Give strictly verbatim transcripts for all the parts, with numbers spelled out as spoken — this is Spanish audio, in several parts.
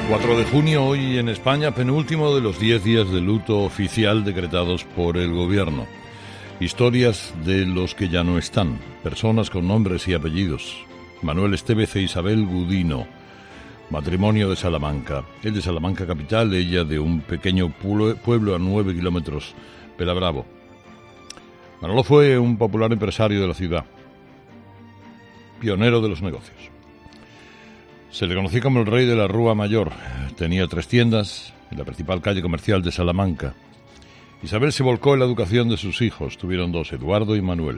cuatro de junio, hoy en España, penúltimo de los diez días de luto oficial decretados por el gobierno. Historias de los que ya no están, personas con nombres y apellidos. Manuel Estévez e Isabel Gudino, matrimonio de Salamanca. Él de Salamanca capital, ella de un pequeño pueblo a nueve kilómetros, Pelabravo. Manolo fue un popular empresario de la ciudad, pionero de los negocios. Se le conocía como el rey de la Rúa Mayor. Tenía tres tiendas en la principal calle comercial de Salamanca. Isabel se volcó en la educación de sus hijos. Tuvieron dos, Eduardo y Manuel.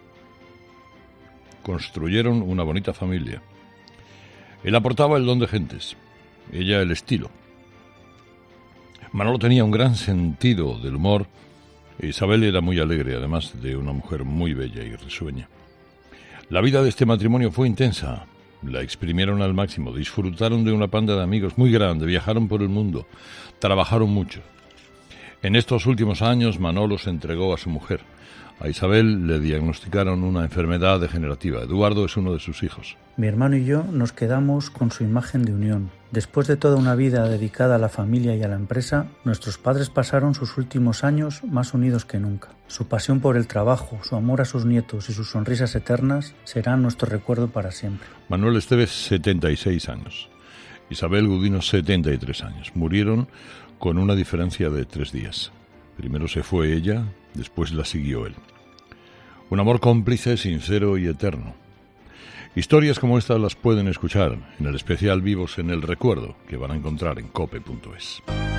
Construyeron una bonita familia. Él aportaba el don de gentes, ella el estilo. Manolo tenía un gran sentido del humor. Isabel era muy alegre, además de una mujer muy bella y risueña. La vida de este matrimonio fue intensa. La exprimieron al máximo, disfrutaron de una panda de amigos muy grande, viajaron por el mundo, trabajaron mucho. En estos últimos años Manolo se entregó a su mujer. A Isabel le diagnosticaron una enfermedad degenerativa. Eduardo es uno de sus hijos. Mi hermano y yo nos quedamos con su imagen de unión. Después de toda una vida dedicada a la familia y a la empresa, nuestros padres pasaron sus últimos años más unidos que nunca. Su pasión por el trabajo, su amor a sus nietos y sus sonrisas eternas serán nuestro recuerdo para siempre. Manuel Estévez, setenta y seis años. Isabel Gudino, setenta y tres años. Murieron con una diferencia de tres días. Primero se fue ella, después la siguió él. Un amor cómplice, sincero y eterno. Historias como estas las pueden escuchar en el especial Vivos en el Recuerdo, que van a encontrar en cope punto es.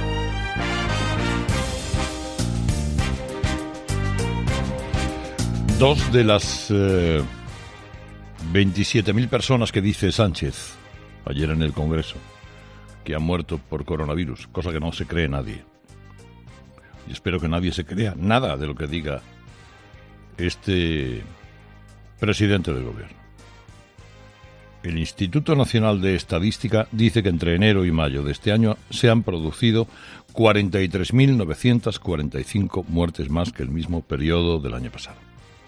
Dos de las eh, veintisiete mil personas que dice Sánchez ayer en el Congreso que han muerto por coronavirus, cosa que no se cree nadie. Y espero que nadie se crea nada de lo que diga este presidente del gobierno. El Instituto Nacional de Estadística dice que entre enero y mayo de este año se han producido cuarenta y tres mil novecientas cuarenta y cinco muertes más que el mismo periodo del año pasado.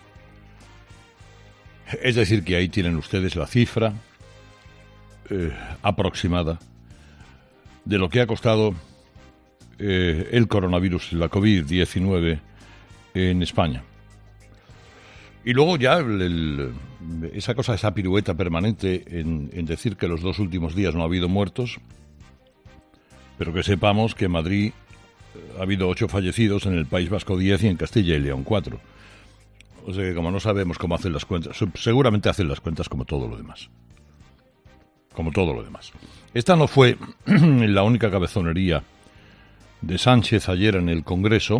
Es decir, que ahí tienen ustedes la cifra eh, aproximada de lo que ha costado eh, el coronavirus, la covid diecinueve en España. Y luego ya el, el, esa cosa, esa pirueta permanente en, en decir que los dos últimos días no ha habido muertos, pero que sepamos que en Madrid ha habido ocho fallecidos, en el País Vasco diez y en Castilla y León cuatro. O sea que como no sabemos cómo hacen las cuentas, seguramente hacen las cuentas como todo lo demás. Como todo lo demás. Esta no fue la única cabezonería de Sánchez ayer en el Congreso,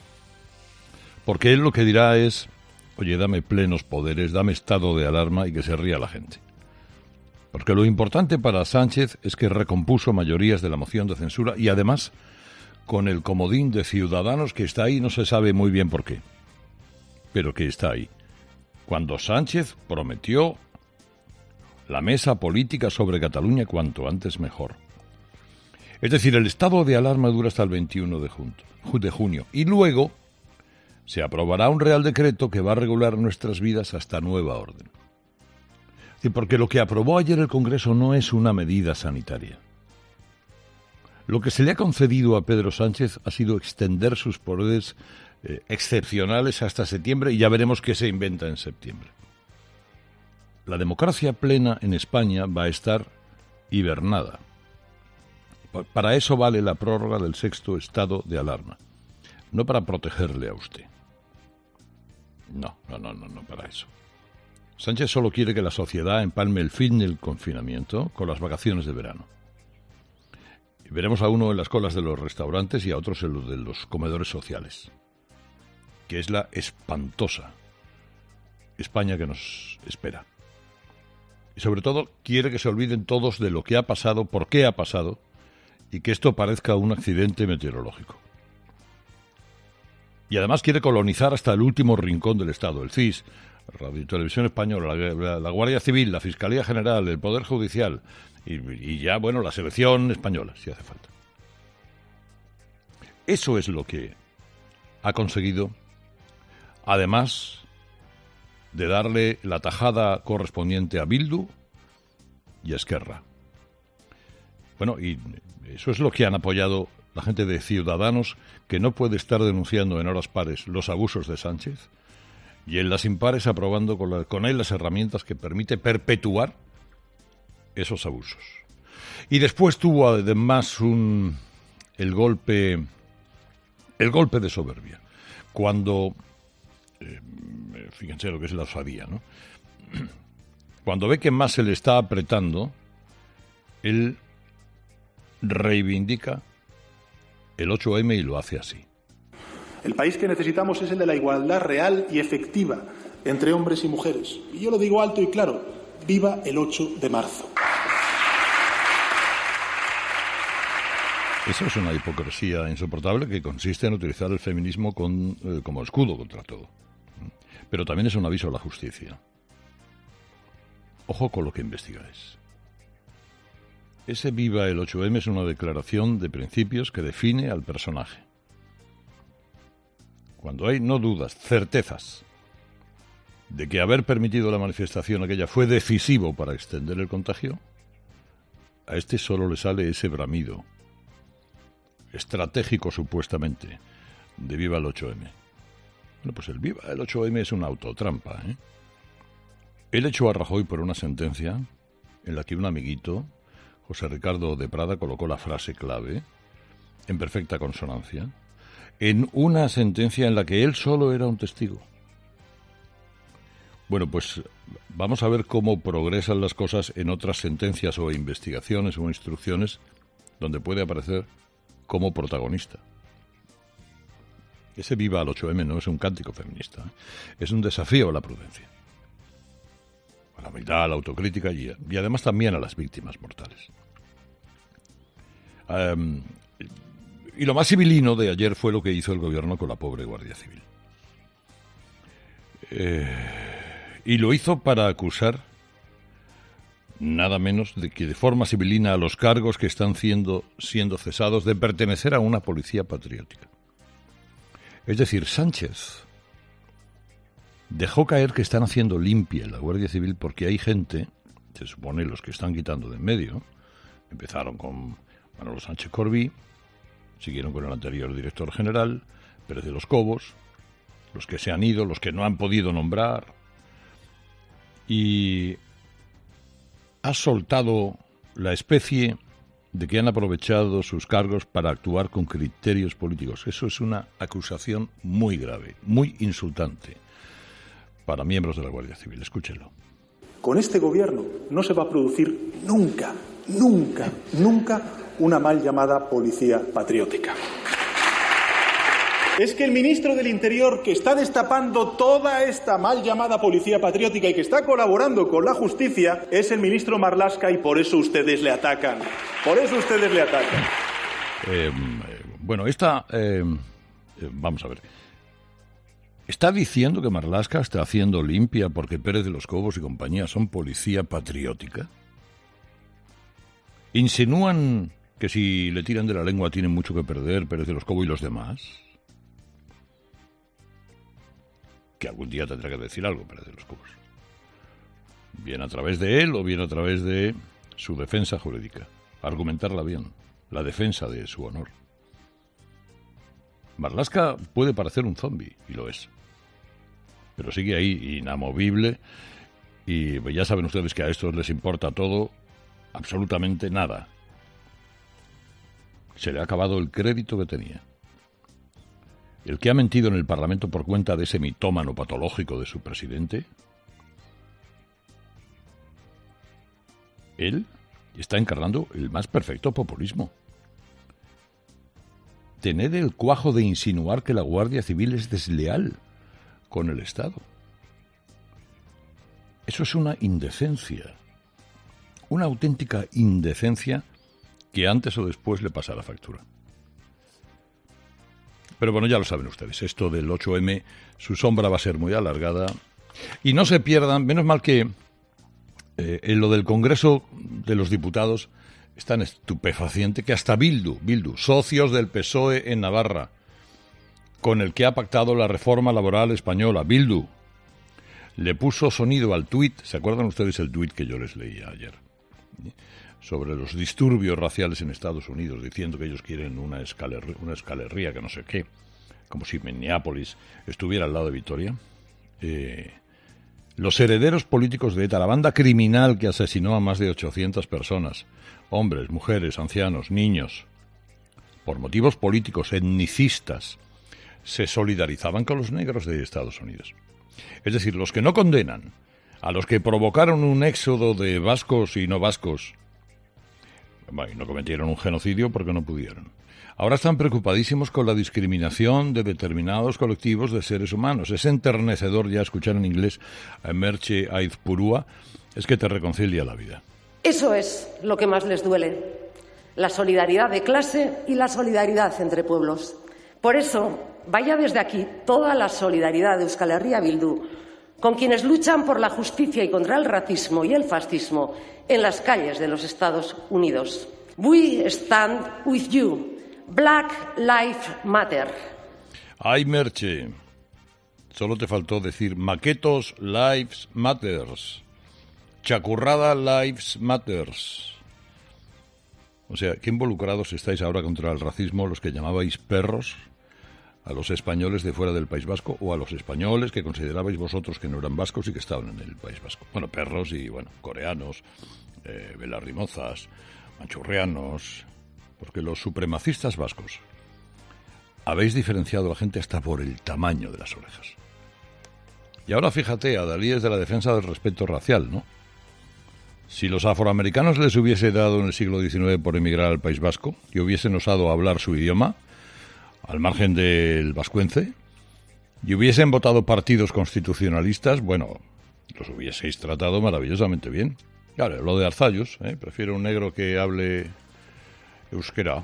porque él lo que dirá es: oye, dame plenos poderes, dame estado de alarma y que se ría la gente. Porque lo importante para Sánchez es que recompuso mayorías de la moción de censura y además con el comodín de Ciudadanos que está ahí, no se sabe muy bien por qué, pero que está ahí. Cuando Sánchez prometió la mesa política sobre Cataluña cuanto antes mejor. Es decir, el estado de alarma dura hasta el veintiuno de junio y luego se aprobará un Real Decreto que va a regular nuestras vidas hasta nueva orden. Sí, porque lo que aprobó ayer el Congreso no es una medida sanitaria. Lo que se le ha concedido a Pedro Sánchez ha sido extender sus poderes eh, excepcionales hasta septiembre y ya veremos qué se inventa en septiembre. La democracia plena en España va a estar hibernada. Para eso vale la prórroga del sexto estado de alarma, no para protegerle a usted. No, no, no, no, no para eso. Sánchez solo quiere que la sociedad empalme el fin del confinamiento con las vacaciones de verano. Y veremos a uno en las colas de los restaurantes y a otros en los de los comedores sociales, que es la espantosa España que nos espera. Y sobre todo quiere que se olviden todos de lo que ha pasado, por qué ha pasado, y que esto parezca un accidente meteorológico. Y además quiere colonizar hasta el último rincón del Estado, el C I S, Radio y Televisión Española, la, la, la Guardia Civil, la Fiscalía General, el Poder Judicial y, y ya, bueno, la selección española, si hace falta. Eso es lo que ha conseguido, además de darle la tajada correspondiente a Bildu y a Esquerra. Bueno, y eso es lo que han apoyado la gente de Ciudadanos, que no puede estar denunciando en horas pares los abusos de Sánchez, y en las impares aprobando con, la, con él las herramientas que permite perpetuar esos abusos. Y después tuvo además un, el golpe el golpe de soberbia, cuando, eh, fíjense lo que es la osadía, ¿no? Cuando ve que más se le está apretando, él reivindica el ocho eme y lo hace así. El país que necesitamos es el de la igualdad real y efectiva entre hombres y mujeres. Y yo lo digo alto y claro, ¡viva el ocho de marzo! Esa es una hipocresía insoportable que consiste en utilizar el feminismo con, eh, como escudo contra todo. Pero también es un aviso a la justicia. Ojo con lo que investigáis. Ese viva el ocho eme es una declaración de principios que define al personaje. Cuando hay, no dudas, certezas de que haber permitido la manifestación aquella fue decisivo para extender el contagio, a este solo le sale ese bramido estratégico supuestamente de viva el ocho eme. Bueno, pues el viva el ocho eme es una autotrampa, ¿eh? Él echó a Rajoy por una sentencia en la que un amiguito, José Ricardo de Prada, colocó la frase clave, en perfecta consonancia, en una sentencia en la que él solo era un testigo. Bueno, pues vamos a ver cómo progresan las cosas en otras sentencias o investigaciones o instrucciones donde puede aparecer como protagonista. Ese viva al ocho eme no es un cántico feminista, ¿eh? Es un desafío a la prudencia, a la humildad, a la autocrítica y, y además también a las víctimas mortales. Um, y lo más civilino de ayer fue lo que hizo el gobierno con la pobre Guardia Civil. Eh, y lo hizo para acusar nada menos de que de forma civilina a los cargos que están siendo, siendo cesados de pertenecer a una policía patriótica. Es decir, Sánchez dejó caer que están haciendo limpia en la Guardia Civil porque hay gente, se supone los que están quitando de en medio, empezaron con Manolo Sánchez Corbí, siguieron con el anterior director general, Pérez de los Cobos, los que se han ido, los que no han podido nombrar, y ha soltado la especie de que han aprovechado sus cargos para actuar con criterios políticos. Eso es una acusación muy grave, muy insultante para miembros de la Guardia Civil. Escúchenlo. Con este gobierno no se va a producir nunca, nunca, nunca una mal llamada policía patriótica. Es que el ministro del Interior, que está destapando toda esta mal llamada policía patriótica y que está colaborando con la justicia, es el ministro Marlaska y por eso ustedes le atacan. Por eso ustedes le atacan. Eh, bueno, esta... Eh, vamos a ver. ¿Está diciendo que Marlaska está haciendo limpia porque Pérez de los Cobos y compañía son policía patriótica? ¿Insinúan que si le tiran de la lengua tienen mucho que perder Pérez de los Cobos y los demás? Que algún día tendrá que decir algo Pérez de los Cobos. Bien a través de él o bien a través de su defensa jurídica. Argumentarla bien. La defensa de su honor. Marlaska puede parecer un zombi, y lo es. Pero sigue ahí, inamovible, y ya saben ustedes que a estos les importa todo, absolutamente nada. Se le ha acabado el crédito que tenía. El que ha mentido en el Parlamento por cuenta de ese mitómano patológico de su presidente, él está encarnando el más perfecto populismo. Tener el cuajo de insinuar que la Guardia Civil es desleal con el Estado. Eso es una indecencia, una auténtica indecencia que antes o después le pasa la factura. Pero bueno, ya lo saben ustedes, esto del ocho eme, su sombra va a ser muy alargada. Y no se pierdan, menos mal que eh, en lo del Congreso de los Diputados es tan estupefaciente que hasta Bildu, Bildu, socios del P S O E en Navarra, con el que ha pactado la reforma laboral española, Bildu, le puso sonido al tuit. ¿Se acuerdan ustedes el tuit que yo les leía ayer? sobre los disturbios raciales en Estados Unidos, diciendo que ellos quieren una, escaler, una escalería que no sé qué, como si Minneapolis estuviera al lado de Vitoria. Eh, los herederos políticos de ETA, la banda criminal que asesinó a más de ochocientas personas, hombres, mujeres, ancianos, niños, por motivos políticos, etnicistas, se solidarizaban con los negros de Estados Unidos. Es decir, los que no condenan a los que provocaron un éxodo de vascos y no vascos, bueno, y no cometieron un genocidio porque no pudieron. Ahora están preocupadísimos con la discriminación de determinados colectivos de seres humanos. Es enternecedor ya escuchar en inglés a Merche Aizpurúa, es que te reconcilia la vida. Eso es lo que más les duele, la solidaridad de clase y la solidaridad entre pueblos. Por eso, vaya desde aquí toda la solidaridad de Euskal Herria Bildu con quienes luchan por la justicia y contra el racismo y el fascismo en las calles de los Estados Unidos. We stand with you. Black Lives Matter. Ay, Merche, solo te faltó decir Maquetos Lives Matters, Chacurrada Lives Matters. O sea, ¿qué involucrados estáis ahora contra el racismo los que llamabais perros a los españoles de fuera del País Vasco o a los españoles que considerabais vosotros que no eran vascos y que estaban en el País Vasco? Bueno, perros y, bueno, coreanos, eh, belarrimozas, manchurrianos, porque los supremacistas vascos habéis diferenciado a la gente hasta por el tamaño de las orejas. Y ahora fíjate, adalíes de la defensa del respeto racial, ¿no? Si los afroamericanos les hubiese dado en el siglo diecinueve por emigrar al País Vasco y hubiesen osado hablar su idioma, al margen del vascuence, y hubiesen votado partidos constitucionalistas, bueno, los hubieseis tratado maravillosamente bien. Claro, lo de Arzallus, ¿eh? Prefiero un negro que hable euskera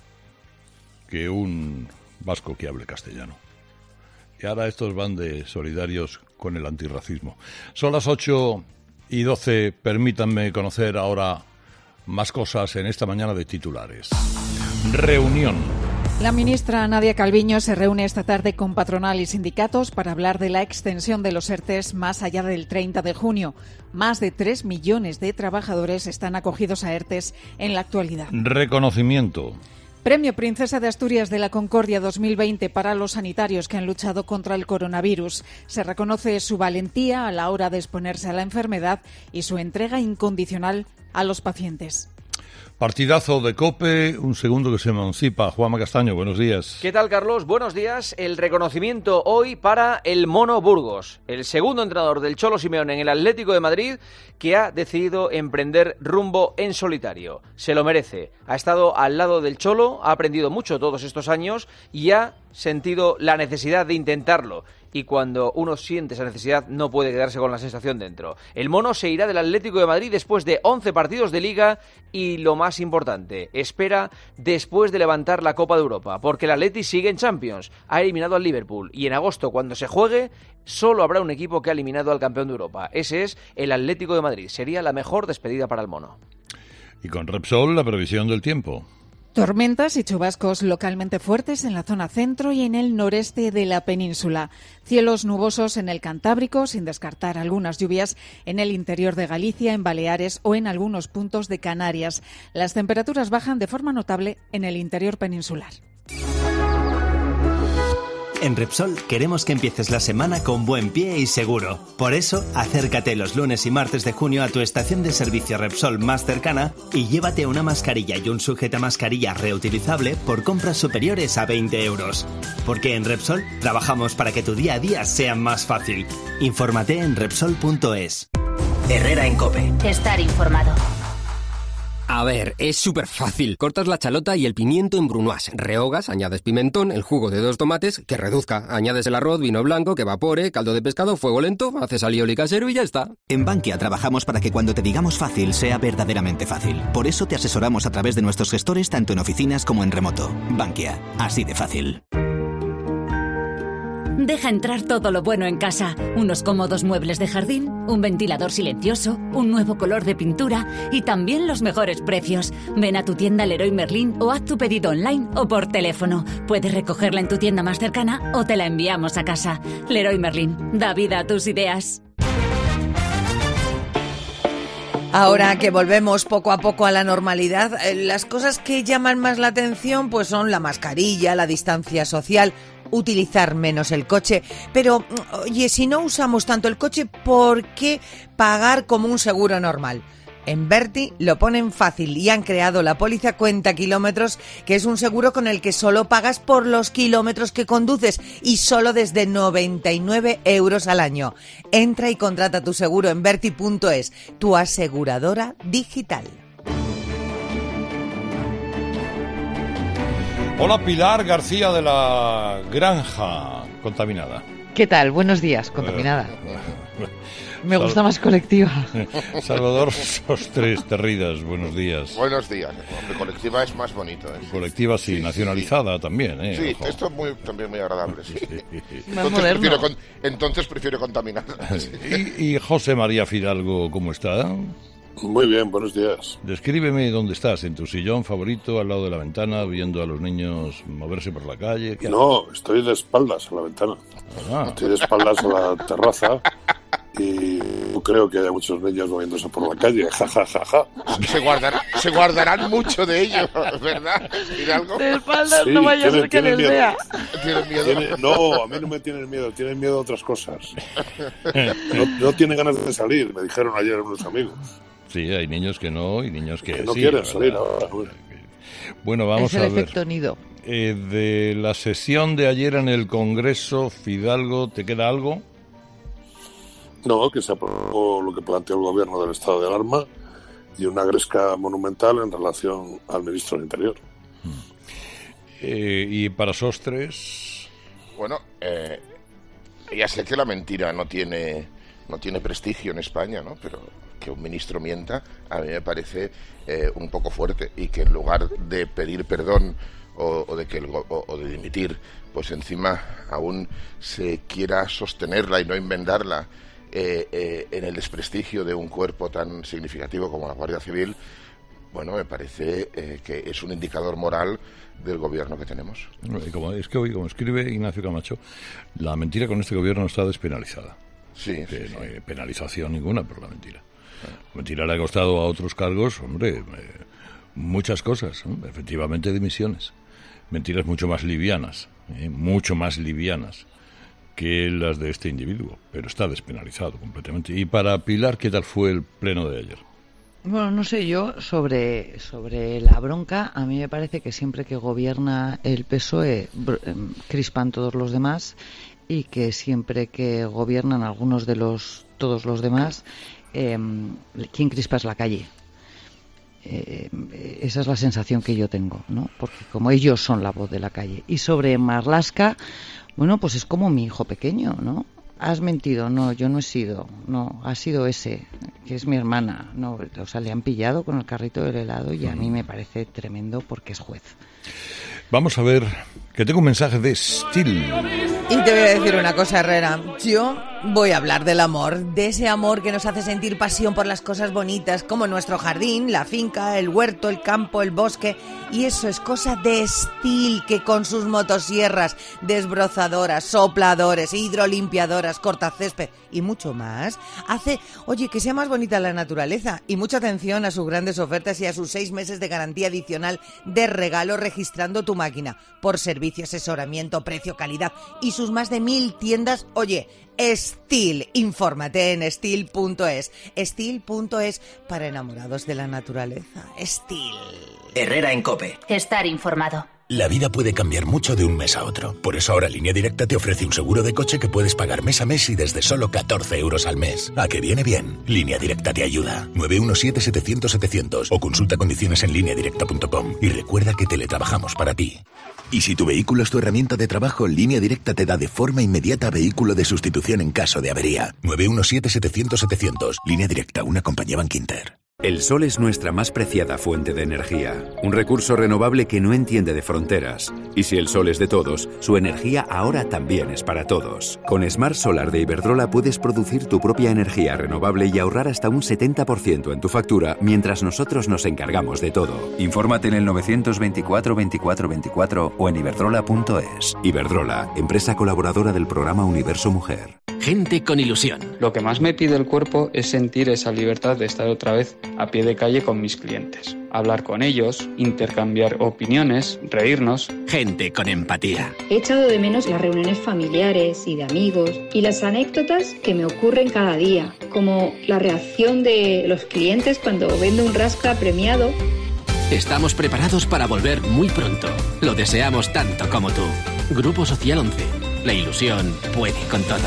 que un vasco que hable castellano. Y ahora estos van de solidarios con el antirracismo. Son las ocho y doce, permítanme conocer ahora más cosas en esta mañana de titulares. Reunión. La ministra Nadia Calviño se reúne esta tarde con patronal y sindicatos para hablar de la extensión de los ERTEs más allá del treinta de junio. Más de tres millones de trabajadores están acogidos a ERTEs en la actualidad. Reconocimiento. Premio Princesa de Asturias de la Concordia dos mil veinte para los sanitarios que han luchado contra el coronavirus. Se reconoce su valentía a la hora de exponerse a la enfermedad y su entrega incondicional a los pacientes. Partidazo de COPE, un segundo que se emancipa. Juanma Castaño, buenos días. ¿Qué tal, Carlos? Buenos días. El reconocimiento hoy para el Mono Burgos, el segundo entrenador del Cholo Simeone en el Atlético de Madrid, que ha decidido emprender rumbo en solitario. Se lo merece. Ha estado al lado del Cholo, ha aprendido mucho todos estos años y ha sentido la necesidad de intentarlo. Y cuando uno siente esa necesidad no puede quedarse con la sensación dentro. El Mono se irá del Atlético de Madrid después de once partidos de Liga y, lo más importante, espera después de levantar la Copa de Europa, porque el Atleti sigue en Champions, ha eliminado al Liverpool y en agosto, cuando se juegue, solo habrá un equipo que ha eliminado al campeón de Europa. Ese es el Atlético de Madrid. Sería la mejor despedida para el Mono. Y con Repsol, la previsión del tiempo. Tormentas y chubascos localmente fuertes en la zona centro y en el noreste de la península. Cielos nubosos en el Cantábrico, sin descartar algunas lluvias en el interior de Galicia, en Baleares o en algunos puntos de Canarias. Las temperaturas bajan de forma notable en el interior peninsular. En Repsol queremos que empieces la semana con buen pie y seguro. Por eso, acércate los lunes y martes de junio a tu estación de servicio Repsol más cercana y llévate una mascarilla y un sujetamascarilla reutilizable por compras superiores a veinte euros. Porque en Repsol trabajamos para que tu día a día sea más fácil. Infórmate en Repsol punto es. Herrera en COPE. Estar informado. A ver, es súper fácil. Cortas la chalota y el pimiento en brunoise. Rehogas, añades pimentón, el jugo de dos tomates, que reduzca. Añades el arroz, vino blanco, que evapore, caldo de pescado, fuego lento, haces alioli casero y ya está. En Bankia trabajamos para que cuando te digamos fácil sea verdaderamente fácil. Por eso te asesoramos a través de nuestros gestores tanto en oficinas como en remoto. Bankia, así de fácil. Deja entrar todo lo bueno en casa. Unos cómodos muebles de jardín, un ventilador silencioso, un nuevo color de pintura y también los mejores precios. Ven a tu tienda Leroy Merlin o haz tu pedido online o por teléfono. Puedes recogerla en tu tienda más cercana o te la enviamos a casa. Leroy Merlin, da vida a tus ideas. Ahora que volvemos poco a poco a la normalidad, las cosas que llaman más la atención pues son la mascarilla, la distancia social, utilizar menos el coche. Pero, oye, si no usamos tanto el coche, ¿por qué pagar como un seguro normal? En Verti lo ponen fácil y han creado la póliza cuenta kilómetros, que es un seguro con el que solo pagas por los kilómetros que conduces y solo desde noventa y nueve euros al año. Entra y contrata tu seguro en verti punto es, tu aseguradora digital. Hola, Pilar García de la Granja Contaminada. ¿Qué tal? Buenos días, Contaminada. Me Sal... gusta más colectiva. Salvador Sostres Terridas, buenos días. Buenos días. Hombre, colectiva es más bonito. ¿eh? Colectiva, sí, sí nacionalizada sí. también. ¿eh? Sí, Ojo. Esto es muy, también muy agradable. Sí. Más entonces, moderno. prefiero con, entonces prefiero contaminar. Sí. ¿Y, y José María Fidalgo, cómo está? Muy bien, buenos días. Descríbeme dónde estás, en tu sillón favorito, al lado de la ventana, viendo a los niños moverse por la calle. No, haces? Estoy de espaldas a la ventana. Ah. Estoy de espaldas a la terraza y yo creo que hay muchos niños moviéndose por la calle. Ja, ja, ja, ja. Se, guardará, se guardarán mucho de ellos, ¿verdad? ¿Algo? De espaldas sí, no vaya a ser que les miedo. vea. ¿Tienen miedo? ¿Tiene, no, a mí no me tienen miedo, tienen miedo a otras cosas. No, no tienen ganas de salir, me dijeron ayer unos amigos. Sí, hay niños que no y niños que, que no sí, quieren salir ahora. Bueno, vamos es el a ver. efecto nido. Eh, de la sesión de ayer en el Congreso, Fidalgo, ¿te queda algo? No, que se aprobó lo que planteó el gobierno del estado de alarma y una gresca monumental en relación al ministro del Interior. Eh, ¿Y para Sostres? Bueno, eh, ya sé que la mentira no tiene, no tiene prestigio en España, ¿no? Pero que un ministro mienta a mí me parece eh, un poco fuerte, y que en lugar de pedir perdón o, o de que el, o, o de dimitir, pues encima aún se quiera sostenerla y no enmendarla eh, eh, en el desprestigio de un cuerpo tan significativo como la Guardia Civil. Bueno, me parece eh, que es un indicador moral del gobierno que tenemos. Como, es que hoy, como escribe Ignacio Camacho, la mentira con este gobierno está despenalizada. Sí, que sí, no sí. hay penalización ninguna por la mentira. La mentira le ha costado a otros cargos, hombre, eh, muchas cosas, ¿no? Efectivamente dimisiones. Mentiras mucho más livianas, ¿eh? mucho más livianas que las de este individuo, pero está despenalizado completamente. Y para Pilar, ¿qué tal fue el pleno de ayer? Bueno, no sé, yo sobre, sobre la bronca, a mí me parece que siempre que gobierna el P S O E crispan todos los demás, y que siempre que gobiernan algunos de los todos los demás, eh, quien crispa es la calle. Eh, esa es la sensación que yo tengo, ¿no? Porque como ellos son la voz de la calle. Y sobre Marlaska, bueno, pues es como mi hijo pequeño, ¿no? Has mentido, no, yo no he sido, no, ha sido ese, que es mi hermana, no, o sea, le han pillado con el carrito del helado y a mí me parece tremendo porque es juez. Vamos a ver, que tengo un mensaje de Steel. Y te voy a decir una cosa, Herrera. Yo voy a hablar del amor, de ese amor que nos hace sentir pasión por las cosas bonitas, como nuestro jardín, la finca, el huerto, el campo, el bosque. Y eso es cosa de Steel, que con sus motosierras, desbrozadoras, sopladores, hidrolimpiadoras, cortacésped y mucho más, hace, oye, que sea más bonita la naturaleza. Y mucha atención a sus grandes ofertas y a sus seis meses de garantía adicional de regalo registrando tu máquina por servicio, asesoramiento, precio, calidad y sus más de mil tiendas. Oye, Steel, infórmate en steel punto es. Steel punto es para enamorados de la naturaleza. Steel. Herrera en COPE. Estar informado. La vida puede cambiar mucho de un mes a otro. Por eso ahora Línea Directa te ofrece un seguro de coche que puedes pagar mes a mes y desde solo catorce euros al mes. ¿A que viene bien? Línea Directa te ayuda. nueve uno siete, setecientos, setecientos o consulta condiciones en línea directa punto com. Y recuerda que teletrabajamos para ti. Y si tu vehículo es tu herramienta de trabajo, Línea Directa te da de forma inmediata vehículo de sustitución en caso de avería. nueve uno siete, setecientos, setecientos. Línea Directa, una compañía Bankinter. El sol es nuestra más preciada fuente de energía, un recurso renovable que no entiende de fronteras. Y si el sol es de todos, su energía ahora también es para todos. Con Smart Solar de Iberdrola puedes producir tu propia energía renovable y ahorrar hasta un setenta por ciento en tu factura, mientras nosotros nos encargamos de todo. Infórmate en el nueve dos cuatro, veinticuatro veinticuatro o en iberdrola punto es. Iberdrola, empresa colaboradora del programa Universo Mujer. gente con ilusión. Lo que más me pide el cuerpo es sentir esa libertad de estar otra vez a pie de calle con mis clientes. Hablar con ellos, intercambiar opiniones, reírnos. Gente con empatía. He echado de menos las reuniones familiares y de amigos y las anécdotas que me ocurren cada día, como la reacción de los clientes cuando vendo un rasca premiado. Estamos preparados para volver muy pronto. Lo deseamos tanto como tú. Grupo Social once. La ilusión puede con todo.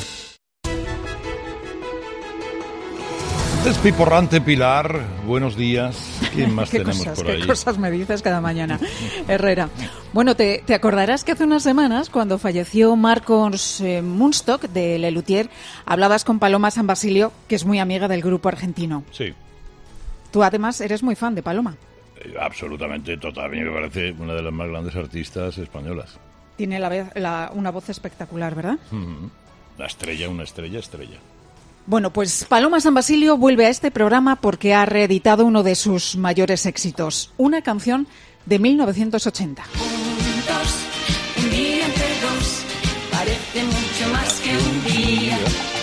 Despiporrante Pilar, buenos días. ¿Quién más ¿Qué tenemos cosas, por qué ahí? cosas me dices cada mañana, Herrera? Bueno, te, te acordarás que hace unas semanas, cuando falleció Marcos eh, Munstock de Lelutier, hablabas con Paloma San Basilio, que es muy amiga del grupo argentino. Sí. Tú además eres muy fan de Paloma. Eh, absolutamente, total. A mí me parece una de las más grandes artistas españolas. Tiene la, vez- la, una voz espectacular, ¿verdad? Mm. La estrella, una estrella, estrella. Bueno, pues Paloma San Basilio vuelve a este programa porque ha reeditado uno de sus mayores éxitos, una canción de mil novecientos ochenta. Juntos, un día entre dos, parece mucho más que un día.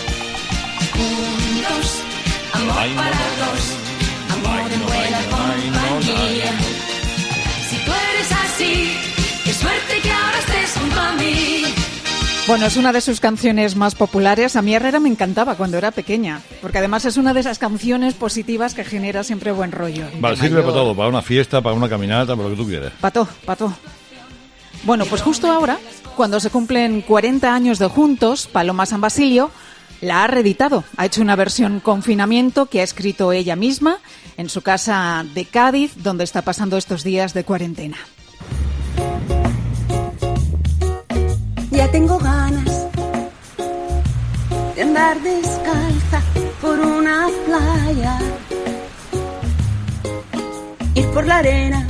Juntos, amor Ay, no, para no, dos, Ay, amor en no, buena ay, no, ay, no, compañía. Si tú eres así, qué suerte que ahora estés junto a mí. Bueno, es una de sus canciones más populares. A mí Herrera me encantaba cuando era pequeña, porque además es una de esas canciones positivas que genera siempre buen rollo. Vale, sirve para todo, para una fiesta, para una caminata, para lo que tú quieras. Pató, pató. Bueno, pues justo ahora, cuando se cumplen cuarenta años de juntos, Paloma San Basilio la ha reeditado. Ha hecho una versión confinamiento que ha escrito ella misma en su casa de Cádiz, donde está pasando estos días de cuarentena. Ya tengo ganas de andar descalza por una playa, ir por la arena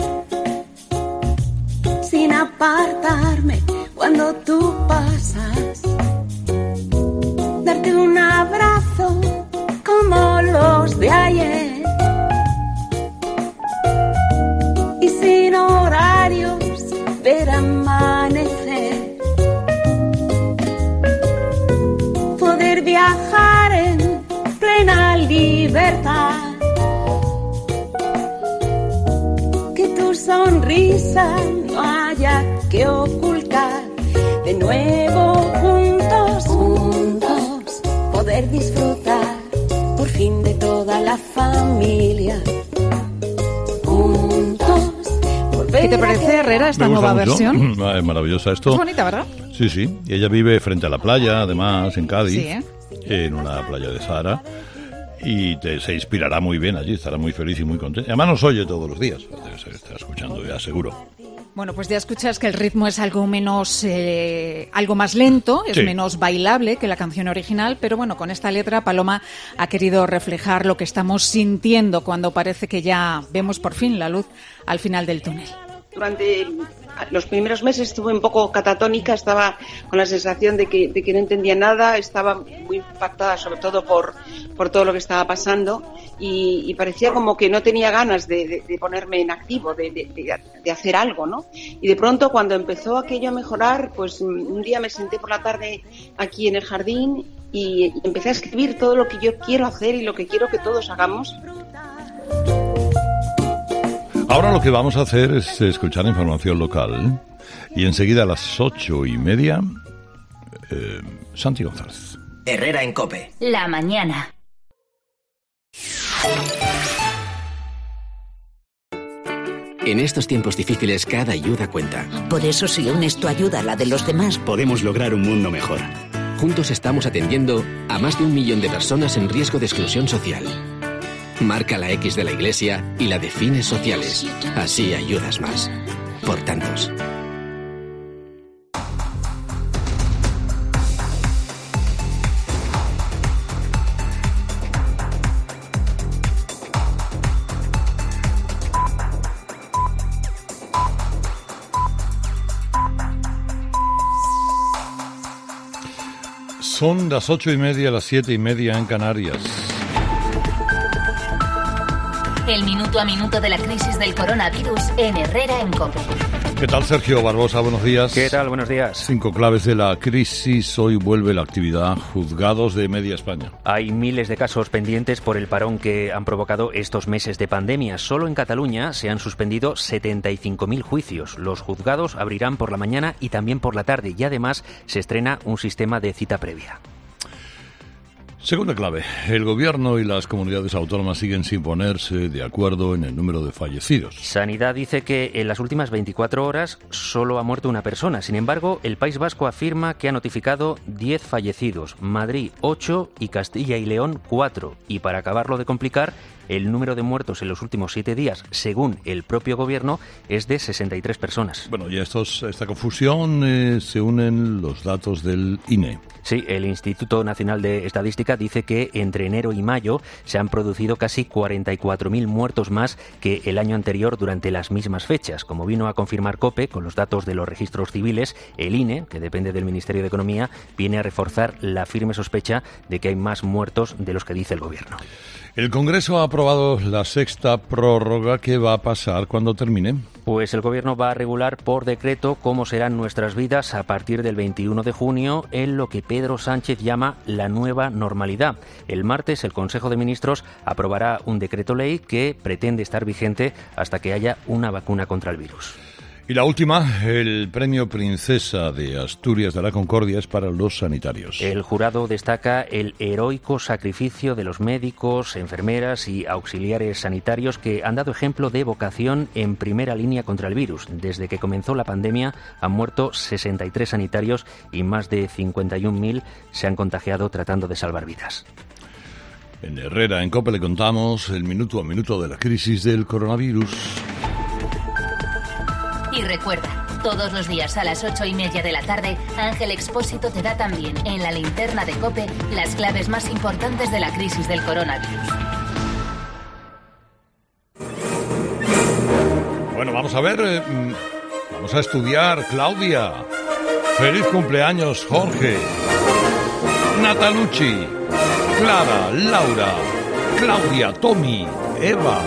sin apartarme cuando tú pasas, darte un abrazo como los de ayer y sin horarios ver amanecer. Poder viajar en plena libertad, que tu sonrisa no haya que ocultar. De nuevo juntos, juntos, poder disfrutar por fin de toda la familia. Juntos, volver. ¿Qué te parece, Herrera, esta Me gusta nueva mucho. versión? Ah, es maravillosa esto. Es bonita, ¿verdad? Sí, sí. Y ella vive frente a la playa, además, en Cádiz, Sí, ¿eh? en una playa de Sahara. Y te, se inspirará muy bien allí, estará muy feliz y muy contenta. Además nos oye todos los días, debe ser, estará escuchando ya, seguro. Bueno, pues ya escuchas que el ritmo es algo menos, eh, algo más lento, es Sí. menos bailable que la canción original, pero bueno, con esta letra Paloma ha querido reflejar lo que estamos sintiendo cuando parece que ya vemos por fin la luz al final del túnel. Durante los primeros meses estuve un poco catatónica, estaba con la sensación de que, de que no entendía nada, estaba muy impactada sobre todo por, por todo lo que estaba pasando y, y parecía como que no tenía ganas de, de, de ponerme en activo, de, de, de, de hacer algo, ¿no? Y de pronto cuando empezó aquello a mejorar, pues un día me senté por la tarde aquí en el jardín y, y empecé a escribir todo lo que yo quiero hacer y lo que quiero que todos hagamos. Ahora lo que vamos a hacer es escuchar información local y enseguida a las ocho y media, eh, Santi González. Herrera en COPE. La mañana. En estos tiempos difíciles cada ayuda cuenta. Por eso si unes tu ayuda a la de los demás, Podemos lograr un mundo mejor. Juntos estamos atendiendo a más de un millón de personas en riesgo de exclusión social. Marca la X de la Iglesia y la de fines sociales. Así ayudas más. Por tantos. Son las ocho y media, las siete y media en Canarias. El minuto a minuto de la crisis del coronavirus en Herrera en COPE. ¿Qué tal, Sergio Barbosa? Buenos días. ¿Qué tal? Buenos días. Cinco claves de la crisis. Hoy vuelve la actividad. Juzgados de media España. Hay miles de casos pendientes por el parón que han provocado estos meses de pandemia. Solo en Cataluña se han suspendido setenta y cinco mil juicios. Los juzgados abrirán por la mañana y también por la tarde. Y además se estrena un sistema de cita previa. Segunda clave. El Gobierno y las comunidades autónomas siguen sin ponerse de acuerdo en el número de fallecidos. Sanidad dice que en las últimas veinticuatro horas solo ha muerto una persona. Sin embargo, el País Vasco afirma que ha notificado diez fallecidos, Madrid ocho y Castilla y León cuatro. Y para acabarlo de complicar, el número de muertos en los últimos siete días, según el propio Gobierno, es de sesenta y tres personas. Bueno, y a estos, esta confusión eh, se unen los datos del I N E. Sí, el Instituto Nacional de Estadística dice que entre enero y mayo se han producido casi cuarenta y cuatro mil muertos más que el año anterior durante las mismas fechas. Como vino a confirmar COPE con los datos de los registros civiles, el I N E, que depende del Ministerio de Economía, viene a reforzar la firme sospecha de que hay más muertos de los que dice el Gobierno. El Congreso ha aprobado la sexta prórroga. ¿Qué va a pasar cuando termine? Pues el Gobierno va a regular por decreto cómo serán nuestras vidas a partir del veintiuno de junio en lo que Pedro Sánchez llama la nueva normalidad. El martes el Consejo de Ministros aprobará un decreto ley que pretende estar vigente hasta que haya una vacuna contra el virus. Y la última, el premio Princesa de Asturias de la Concordia es para los sanitarios. El jurado destaca el heroico sacrificio de los médicos, enfermeras y auxiliares sanitarios que han dado ejemplo de vocación en primera línea contra el virus. Desde que comenzó la pandemia han muerto sesenta y tres sanitarios y más de cincuenta y un mil se han contagiado tratando de salvar vidas. En Herrera, en COPE, le contamos el minuto a minuto de la crisis del coronavirus. Y recuerda, todos los días a las ocho y media de la tarde, Ángel Expósito te da también en la linterna de COPE las claves más importantes de la crisis del coronavirus. Bueno, vamos a ver, eh, vamos a estudiar, Claudia. Feliz cumpleaños, Jorge. Natalucci, Clara, Laura, Claudia, Tommy, Eva.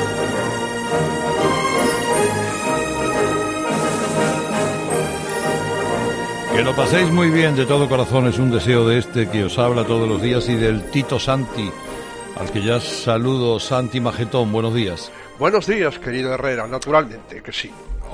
Que lo paséis muy bien, de todo corazón es un deseo de este que os habla todos los días y del Tito Santi, al que ya saludo. Santi Magetón, buenos días. Buenos días, querido Herrera, naturalmente que sí.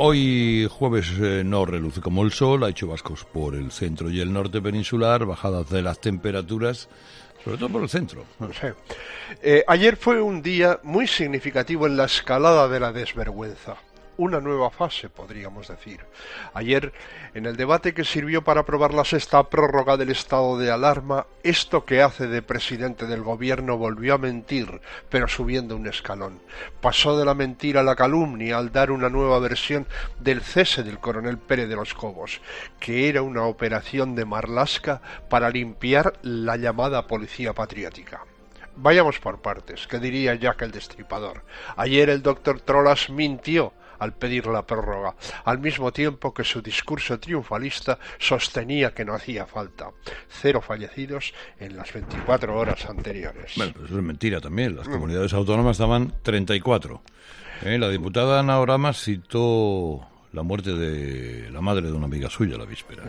Hoy jueves eh, no reluce como el sol, ha hecho vascos por el centro y el norte peninsular, bajadas de las temperaturas, sobre todo por el centro. No sé. Eh, ayer fue un día muy significativo en la escalada de la desvergüenza. Una nueva fase, podríamos decir. Ayer, en el debate que sirvió para aprobar la sexta prórroga del estado de alarma, esto que hace de presidente del gobierno volvió a mentir, pero subiendo un escalón. Pasó de la mentira a la calumnia al dar una nueva versión del cese del coronel Pérez de los Cobos, que era una operación de Marlaska para limpiar la llamada policía patriótica. Vayamos por partes, que diría Jack el Destripador. Ayer el doctor Trolas mintió al pedir la prórroga, al mismo tiempo que su discurso triunfalista sostenía que no hacía falta. Cero fallecidos en las veinticuatro horas anteriores. Bueno, pues eso es mentira también. Las mm. comunidades autónomas daban treinta y cuatro. ¿Eh? La diputada Ana Oramas citó la muerte de la madre de una amiga suya la víspera.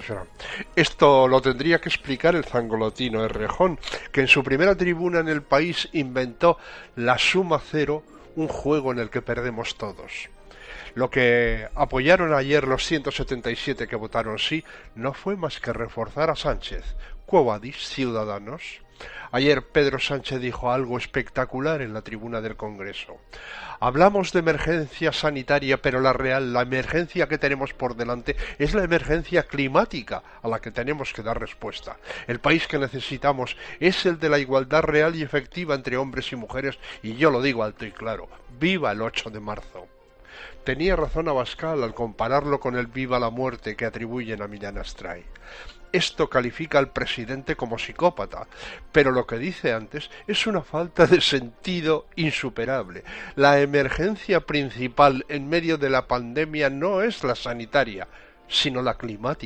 Esto lo tendría que explicar el zangolotino Errejón, que en su primera tribuna en El País inventó la suma cero, un juego en el que perdemos todos. Lo que apoyaron ayer los ciento setenta y siete que votaron sí no fue más que reforzar a Sánchez. Quo vadis, ciudadanos? Ayer Pedro Sánchez dijo algo espectacular en la tribuna del Congreso. Hablamos de emergencia sanitaria, pero la real, la emergencia que tenemos por delante es la emergencia climática a la que tenemos que dar respuesta. El país que necesitamos es el de la igualdad real y efectiva entre hombres y mujeres, y yo lo digo alto y claro, ¡viva el ocho de marzo! Tenía razón Abascal al compararlo con el viva la muerte que atribuyen a Millán Astray. Esto califica al presidente como psicópata, pero lo que dice antes es una falta de sentido insuperable. La emergencia principal en medio de la pandemia no es la sanitaria, sino la climática.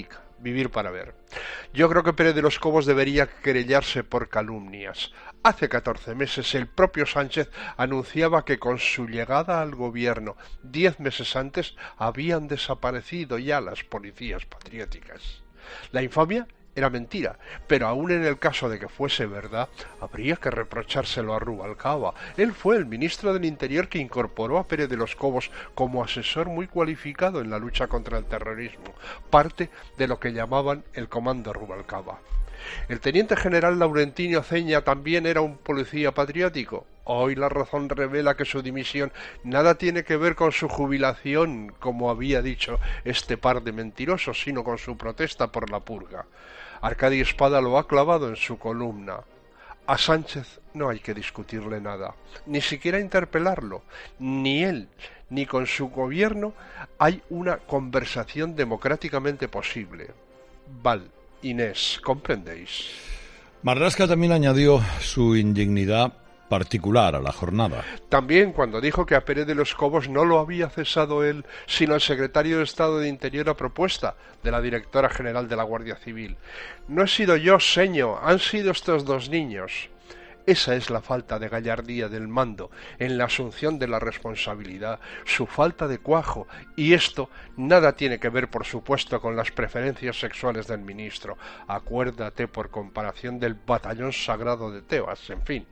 vivir para ver. Yo creo que Pérez de los Cobos debería querellarse por calumnias. Hace catorce meses el propio Sánchez anunciaba que con su llegada al gobierno, diez meses antes, habían desaparecido ya las policías patrióticas. La infamia era mentira, pero aún en el caso de que fuese verdad, habría que reprochárselo a Rubalcaba. Él fue el ministro del Interior que incorporó a Pérez de los Cobos como asesor muy cualificado en la lucha contra el terrorismo, parte de lo que llamaban el Comando Rubalcaba. El teniente general Laurentino Ceña también era un policía patriótico. Hoy la razón revela que su dimisión nada tiene que ver con su jubilación, como había dicho este par de mentirosos, sino con su protesta por la purga. Arcadi Espada lo ha clavado en su columna. A Sánchez no hay que discutirle nada, ni siquiera interpelarlo. Ni él, ni con su gobierno hay una conversación democráticamente posible. Val, Inés, ¿comprendéis? Marlaska también añadió su indignidad particular a la jornada. También cuando dijo que a Pérez de los Cobos no lo había cesado él, sino el secretario de Estado de Interior a propuesta de la directora general de la Guardia Civil. No he sido yo, señor, han sido estos dos niños. Esa es la falta de gallardía del mando en la asunción de la responsabilidad, su falta de cuajo, y esto nada tiene que ver, por supuesto, con las preferencias sexuales del ministro. Acuérdate, por comparación, del batallón sagrado de Tebas, en fin.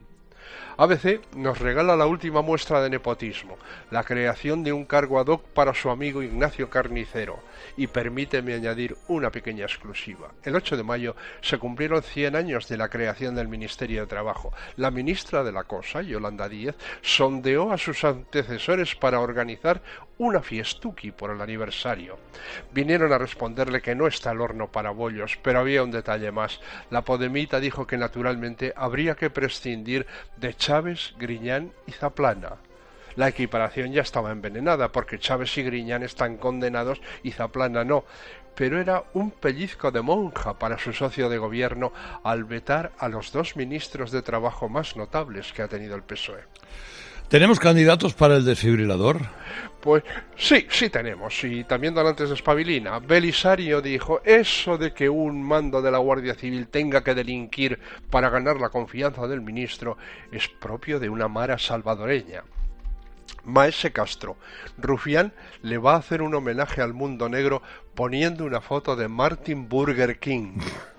A B C nos regala la última muestra de nepotismo, la creación de un cargo ad hoc para su amigo Ignacio Carnicero. Y permíteme añadir una pequeña exclusiva. El ocho de mayo se cumplieron cien años de la creación del Ministerio de Trabajo. La ministra de la Cosa, Yolanda Díez, sondeó a sus antecesores para organizar una fiestuki por el aniversario. Vinieron a responderle que no está el horno para bollos, pero había un detalle más. La Podemita dijo que naturalmente habría que prescindir de Chávez, Griñán y Zaplana. La equiparación ya estaba envenenada, porque Chávez y Griñán están condenados y Zaplana no, pero era un pellizco de monja para su socio de gobierno al vetar a los dos ministros de Trabajo más notables que ha tenido el P S O E. ¿Tenemos candidatos para el desfibrilador? Pues sí, sí tenemos, y también donantes de espabilina. Belisario dijo, eso de que un mando de la Guardia Civil tenga que delinquir para ganar la confianza del ministro es propio de una mara salvadoreña. Maese Castro, Rufián le va a hacer un homenaje al mundo negro poniendo una foto de Martin Burger King.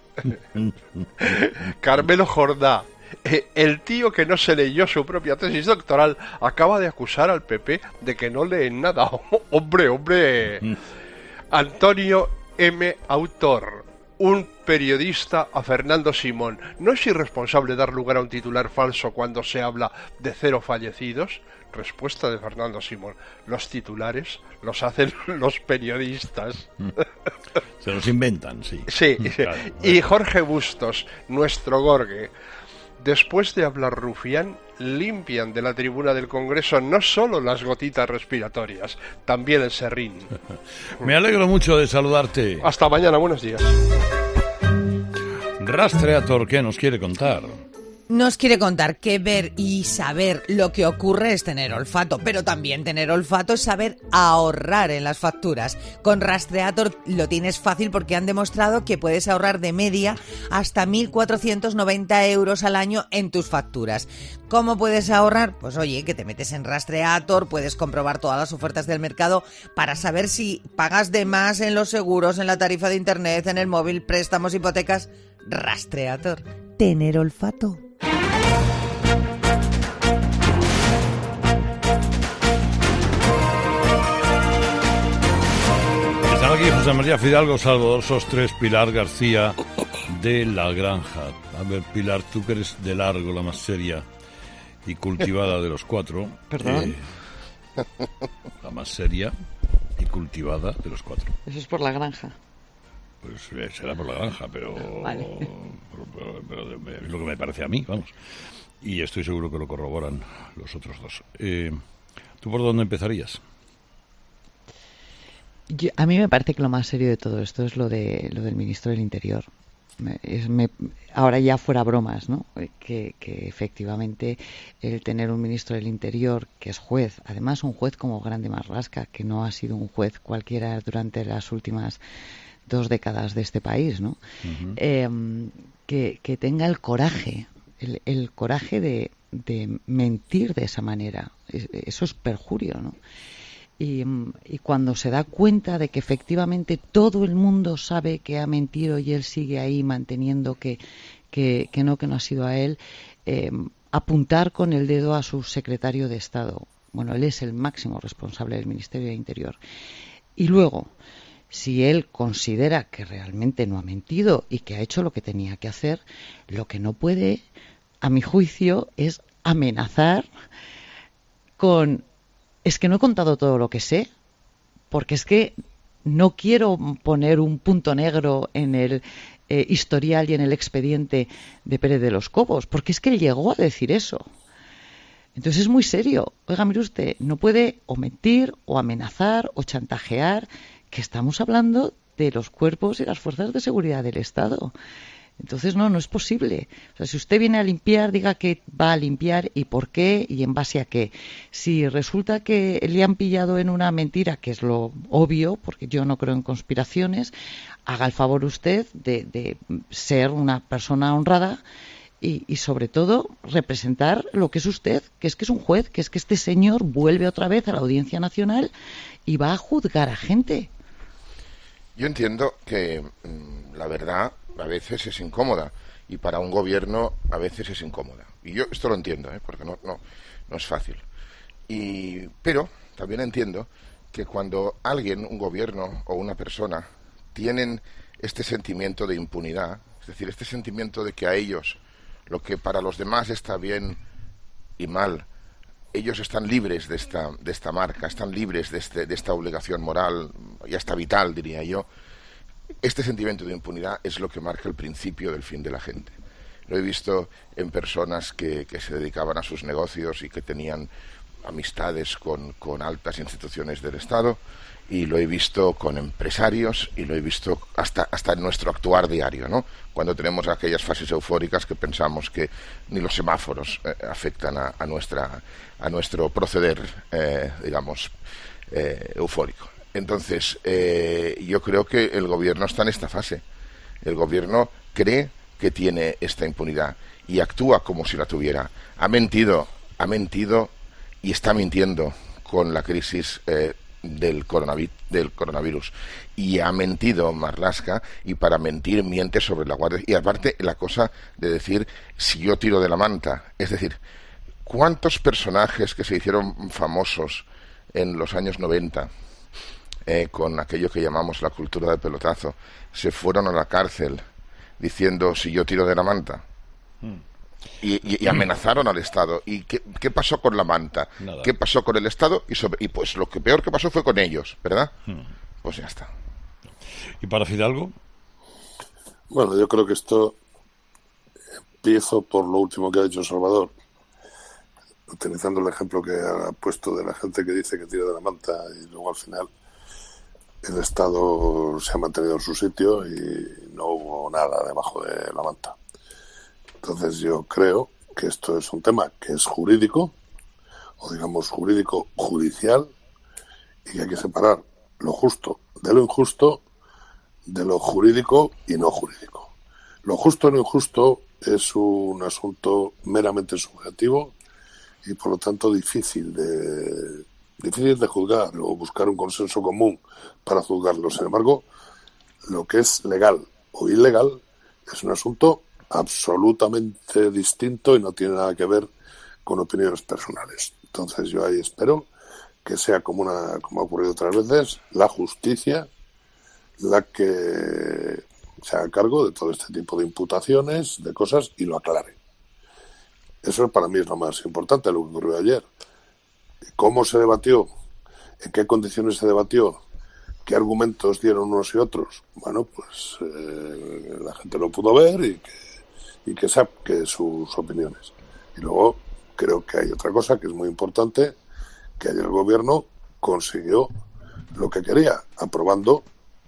Carmelo Jordá, el tío que no se leyó su propia tesis doctoral acaba de acusar al P P de que no leen nada. ¡Hombre, hombre! Antonio M. Autor, un periodista a Fernando Simón. ¿No es irresponsable dar lugar a un titular falso cuando se habla de cero fallecidos? Respuesta de Fernando Simón. Los titulares los hacen los periodistas. Se los inventan, sí. Sí. Claro. Y Jorge Bustos, nuestro Gorgue. Después de hablar Rufián, limpian de la tribuna del Congreso no solo las gotitas respiratorias, también el serrín. Me alegro mucho de saludarte. Hasta mañana, buenos días. Rastreator, ¿qué nos quiere contar? Nos quiere contar que ver y saber lo que ocurre es tener olfato, pero también tener olfato es saber ahorrar en las facturas. Con Rastreator lo tienes fácil porque han demostrado que puedes ahorrar de media hasta mil cuatrocientos noventa euros al año en tus facturas. ¿Cómo puedes ahorrar? Pues oye, que te metes en Rastreator, puedes comprobar todas las ofertas del mercado para saber si pagas de más en los seguros, en la tarifa de internet, en el móvil, préstamos, hipotecas. Rastreator. Tener olfato. Están aquí José María Fidalgo, Salvador Sostres, Pilar García de La Granja. A ver, Pilar, tú que eres de largo la más seria y cultivada de los cuatro. ¿Perdón? Eh, la más seria y cultivada de los cuatro. Eso es por La Granja. Pues eh, será por La Granja, pero, vale. pero, pero, pero es lo que me parece a mí, vamos. Y estoy seguro que lo corroboran los otros dos. Eh, ¿Tú por dónde empezarías? Yo, a mí me parece que lo más serio de todo esto es lo de lo del ministro del Interior. Me, es, me, ahora ya fuera bromas, ¿no? Que, que efectivamente el tener un ministro del Interior que es juez, además un juez como Grande Marlaska, que no ha sido un juez cualquiera durante las últimas dos décadas de este país, ¿no? Uh-huh. Eh, que, que tenga el coraje, el, el coraje de, de mentir de esa manera. Eso es perjurio, ¿no? Y, y cuando se da cuenta de que efectivamente todo el mundo sabe que ha mentido y él sigue ahí manteniendo que, que, que no, que no ha sido a él, eh, apuntar con el dedo a su secretario de Estado. Bueno, él es el máximo responsable del Ministerio de Interior. Y luego, si él considera que realmente no ha mentido y que ha hecho lo que tenía que hacer, lo que no puede, a mi juicio, es amenazar con... Es que no he contado todo lo que sé, porque es que no quiero poner un punto negro en el eh, historial y en el expediente de Pérez de los Cobos, porque es que él llegó a decir eso. Entonces es muy serio. Oiga, mire usted, no puede o mentir, o amenazar, o chantajear, que estamos hablando de los cuerpos y las fuerzas de seguridad del Estado. Entonces, no, no es posible. O sea, si usted viene a limpiar, diga que va a limpiar y por qué y en base a qué. Si resulta que le han pillado en una mentira, que es lo obvio, porque yo no creo en conspiraciones, haga el favor usted de, de ser una persona honrada y, y, sobre todo, representar lo que es usted, que es que es un juez, que es que este señor vuelve otra vez a la Audiencia Nacional y va a juzgar a gente. Yo entiendo que mmm, la verdad a veces es incómoda y para un gobierno a veces es incómoda. Y yo esto lo entiendo, ¿eh? Porque no, no, no es fácil. Y, pero también entiendo que cuando alguien, un gobierno o una persona, tienen este sentimiento de impunidad, es decir, este sentimiento de que a ellos lo que para los demás está bien y mal, ellos están libres de esta, de esta marca, están libres de, este, de esta obligación moral y hasta vital, diría yo. Este sentimiento de impunidad es lo que marca el principio del fin de la gente. Lo he visto en personas que, que se dedicaban a sus negocios y que tenían amistades con, con altas instituciones del Estado, y lo he visto con empresarios y lo he visto hasta, hasta en nuestro actuar diario, ¿no? Cuando tenemos aquellas fases eufóricas que pensamos que ni los semáforos eh, afectan a, a, nuestra, a nuestro proceder, eh, digamos, eh, eufórico. Entonces, eh, yo creo que el gobierno está en esta fase. El gobierno cree que tiene esta impunidad y actúa como si la tuviera. Ha mentido, ha mentido y está mintiendo con la crisis eh, del, coronavi- del coronavirus. Y ha mentido Marlaska, y para mentir miente sobre la Guardia. Y aparte la cosa de decir, si yo tiro de la manta. Es decir, ¿cuántos personajes que se hicieron famosos en los años noventa... Eh, con aquello que llamamos la cultura del pelotazo, se fueron a la cárcel diciendo si yo tiro de la manta? Mm. Y, y, y amenazaron al Estado. ¿Y qué, qué pasó con la manta? Nada. ¿Qué pasó con el Estado? Y, sobre, y pues lo que peor que pasó fue con ellos, ¿verdad? Mm. Pues ya está. ¿Y para Fidalgo? Bueno, yo creo que esto, empiezo por lo último que ha dicho Salvador, utilizando el ejemplo que ha puesto de la gente que dice que tira de la manta y luego al final el Estado se ha mantenido en su sitio y no hubo nada debajo de la manta. Entonces yo creo que esto es un tema que es jurídico, o digamos jurídico judicial, y que hay que separar lo justo de lo injusto, de lo jurídico y no jurídico. Lo justo y lo injusto es un asunto meramente subjetivo y por lo tanto difícil de... difícil de juzgar o buscar un consenso común para juzgarlo. Sin embargo, lo que es legal o ilegal es un asunto absolutamente distinto y no tiene nada que ver con opiniones personales. Entonces yo ahí espero que sea como una, como ha ocurrido otras veces, la justicia la que se haga cargo de todo este tipo de imputaciones, de cosas, y lo aclare. Eso para mí es lo más importante, lo que ocurrió ayer. ¿Cómo se debatió? ¿En qué condiciones se debatió? ¿Qué argumentos dieron unos y otros? Bueno, pues eh, la gente lo pudo ver y que, y que saque sus opiniones. Y luego creo que hay otra cosa que es muy importante, que ayer el gobierno consiguió lo que quería, aprobando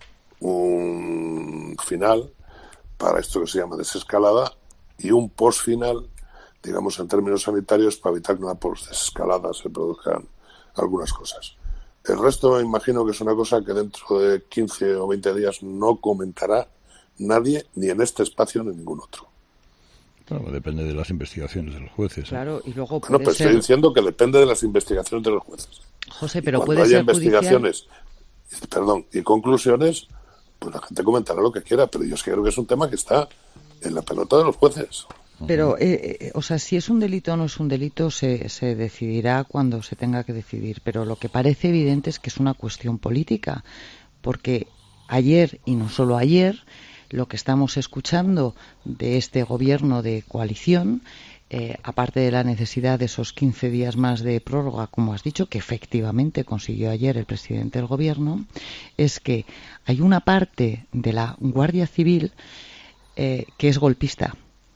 un final para esto que se llama desescalada y un post-final, digamos en términos sanitarios, para evitar que en una post-desescalada se produzcan algunas cosas. El resto me imagino que es una cosa que dentro de quince o veinte días no comentará nadie, ni en este espacio ni en ningún otro. Claro, depende de las investigaciones de los jueces. ¿eh? Claro, y luego puede Bueno, pues ser... estoy diciendo que depende de las investigaciones de los jueces. José, pero y puede haya ser investigaciones, judicial... perdón, y conclusiones, pues la gente comentará lo que quiera, pero yo es que creo que es un tema que está en la pelota de los jueces. Pero, eh, eh, o sea, si es un delito o no es un delito, se, se decidirá cuando se tenga que decidir. Pero lo que parece evidente es que es una cuestión política, porque ayer, y no solo ayer, lo que estamos escuchando de este gobierno de coalición, eh, aparte de la necesidad de esos quince días más de prórroga, como has dicho, que efectivamente consiguió ayer el presidente del gobierno, es que hay una parte de la Guardia Civil eh, que es golpista.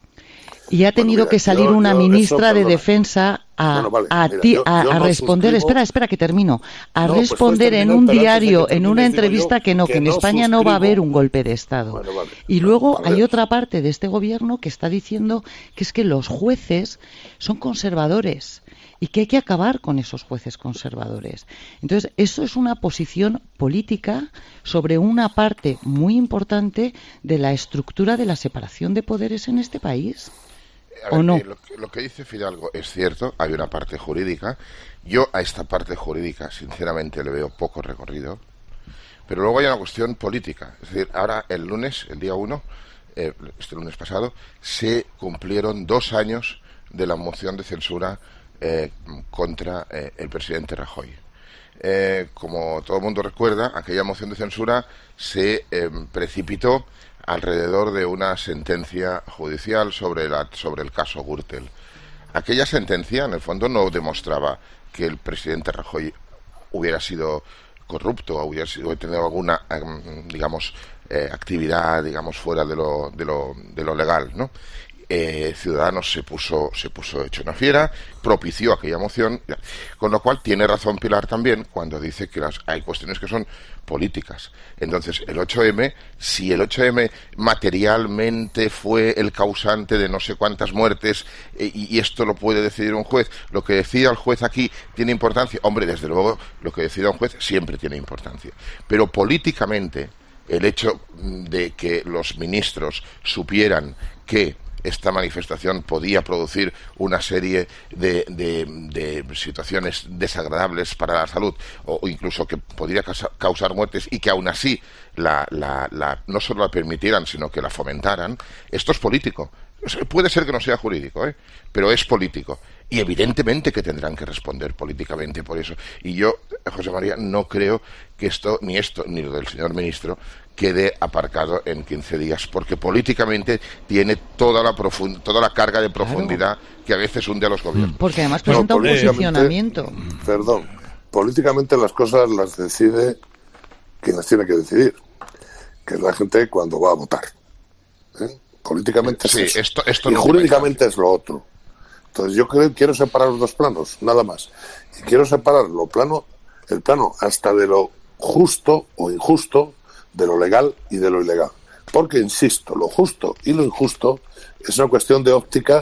Y ha tenido bueno, mira, que salir yo, una yo, ministra eso, de Defensa a, bueno, vale, a, mira, ti, yo, a, yo a no responder, suscribo... espera, espera que termino, a no, responder pues en un diario, en una entrevista que no, que, que en no España suscribo... no va a haber un golpe de Estado. Bueno, vale, y luego hay otra parte de este gobierno que está diciendo que es que los jueces son conservadores y que hay que acabar con esos jueces conservadores. Entonces, eso es una posición política sobre una parte muy importante de la estructura de la separación de poderes en este país. A ver, ¿O no? eh, lo, que, lo que dice Fidalgo es cierto, hay una parte jurídica. Yo a esta parte jurídica, sinceramente, le veo poco recorrido. Pero luego hay una cuestión política. Es decir, ahora el lunes, el día uno, eh, este lunes pasado, se cumplieron dos años de la moción de censura eh, contra eh, el presidente Rajoy. Eh, como todo el mundo recuerda, aquella moción de censura se eh, precipitó alrededor de una sentencia judicial sobre, la, sobre el caso Gürtel. Aquella sentencia, en el fondo, no demostraba que el presidente Rajoy hubiera sido corrupto o hubiera sido, tenido alguna, digamos, eh, actividad, digamos, fuera de lo, de lo, de lo legal, ¿no? Eh, Ciudadanos se puso se puso hecho una fiera, propició aquella moción, con lo cual tiene razón Pilar también cuando dice que las, hay cuestiones que son políticas. Entonces, el ocho eme, si el ocho eme materialmente fue el causante de no sé cuántas muertes, eh, y, y esto lo puede decidir un juez, lo que decida el juez aquí tiene importancia. Hombre, desde luego, lo que decida un juez siempre tiene importancia. Pero políticamente, el hecho de que los ministros supieran que esta manifestación podía producir una serie de, de, de situaciones desagradables para la salud o, o incluso que podría causa, causar muertes y que aún así la, la, la, no solo la permitieran sino que la fomentaran, esto es político. Puede ser que no sea jurídico, ¿eh? Pero es político. Y evidentemente que tendrán que responder políticamente por eso. Y yo, José María, no creo que esto, ni esto, ni lo del señor ministro, quede aparcado en quince días, porque políticamente tiene toda la profund- toda la carga de profundidad claro. que a veces hunde a los gobiernos. Porque además presenta no, un posicionamiento. Perdón, políticamente las cosas las decide quien las tiene que decidir, que es la gente cuando va a votar. ¿Eh? Políticamente sí, es eso. Esto, esto y no jurídicamente es lo otro. Entonces yo creo, quiero separar los dos planos, nada más. Y quiero separar lo plano, el plano hasta de lo justo o injusto, de lo legal y de lo ilegal. Porque, insisto, lo justo y lo injusto es una cuestión de óptica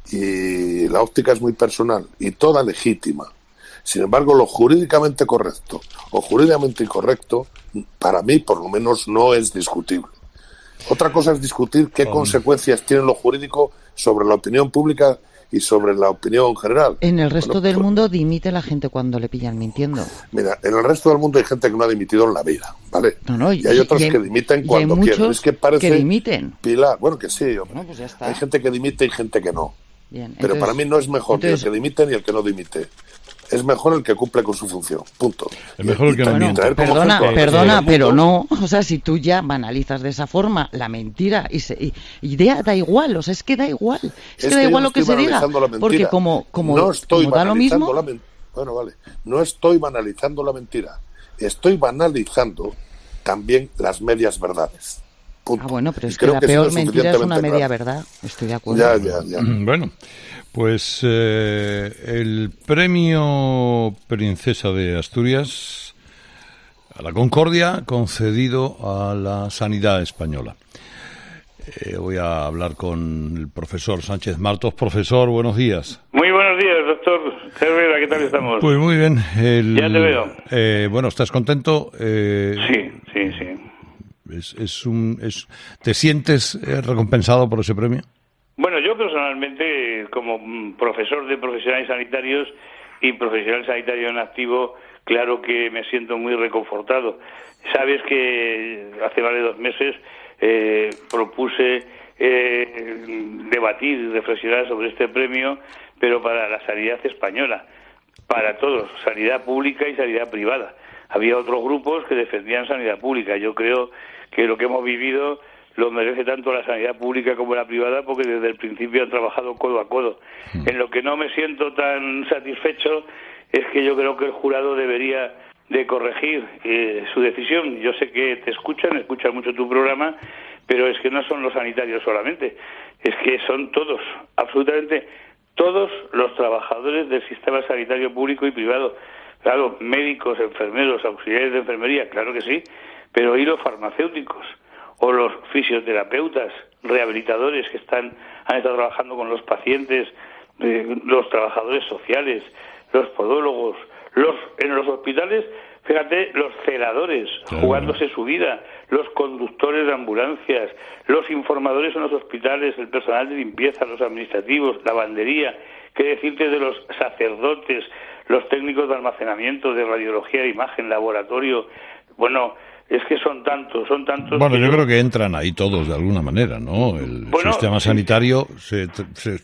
y la óptica es muy personal y toda legítima. Sin embargo, lo jurídicamente correcto o jurídicamente incorrecto, para mí, por lo menos, no es discutible. Otra cosa es discutir qué um. consecuencias tiene lo jurídico sobre la opinión pública y sobre la opinión general. En el resto bueno, del pues, mundo dimite la gente cuando le pillan mintiendo. Mira, en el resto del mundo hay gente que no ha dimitido en la vida, ¿vale? No, no, y, y hay otros y hay, que dimiten y cuando hay quieren. Es que parece que dimiten. Pilar, bueno, que sí. Bueno, pues ya está. Hay gente que dimite y gente que no. Bien, Pero entonces, para mí no es mejor entonces, ni el que dimite ni el que no dimite. Es mejor el que cumple con su función, punto. Es mejor el que no bueno, miente. Perdona, perdona, pero no, o sea, si tú ya banalizas de esa forma la mentira y, se, y, y da, da igual, o sea, es que da igual, es, es que da que igual lo que se diga, porque como, como, no estoy como da lo mismo. La men- bueno, vale, no estoy banalizando la mentira, estoy banalizando también las medias verdades. Punto. Ah, bueno, pero es que la que peor mentira es una media claro. verdad, estoy de acuerdo. Ya, ya, ya. Bueno. Pues eh, el premio Princesa de Asturias a la Concordia concedido a la sanidad española. Eh, voy a hablar con el profesor Sánchez Martos. Profesor, buenos días. Muy buenos días, doctor Herrera, ¿qué tal estamos? Pues muy bien. El, ya te veo. Eh, bueno, ¿estás contento? Eh, sí, sí, sí. Es, es un, es, ¿Te sientes eh, recompensado por ese premio? Bueno, yo personalmente, como profesor de profesionales sanitarios y profesional sanitario en activo, claro que me siento muy reconfortado. Sabes que hace más de dos meses eh, propuse eh, debatir y reflexionar sobre este premio, pero para la sanidad española, para todos, sanidad pública y sanidad privada. Había otros grupos que defendían sanidad pública. Yo creo que lo que hemos vivido lo merece tanto la sanidad pública como la privada, porque desde el principio han trabajado codo a codo. Mm. En lo que no me siento tan satisfecho es que yo creo que el jurado debería de corregir eh, su decisión. Yo sé que te escuchan, escuchan mucho tu programa, pero es que no son los sanitarios solamente, es que son todos, absolutamente todos los trabajadores del sistema sanitario público y privado. Claro, médicos, enfermeros, auxiliares de enfermería, claro que sí, pero ¿y los farmacéuticos? O los fisioterapeutas, rehabilitadores que están han estado trabajando con los pacientes, eh, los trabajadores sociales, los podólogos, los en los hospitales, fíjate, los celadores, claro, jugándose su vida, los conductores de ambulancias, los informadores en los hospitales, el personal de limpieza, los administrativos, lavandería, qué decirte de los sacerdotes, los técnicos de almacenamiento, de radiología de imagen, laboratorio, bueno, es que son tantos, son tantos... Bueno, yo creo que entran ahí todos de alguna manera, ¿no? El bueno, sistema sanitario se, se,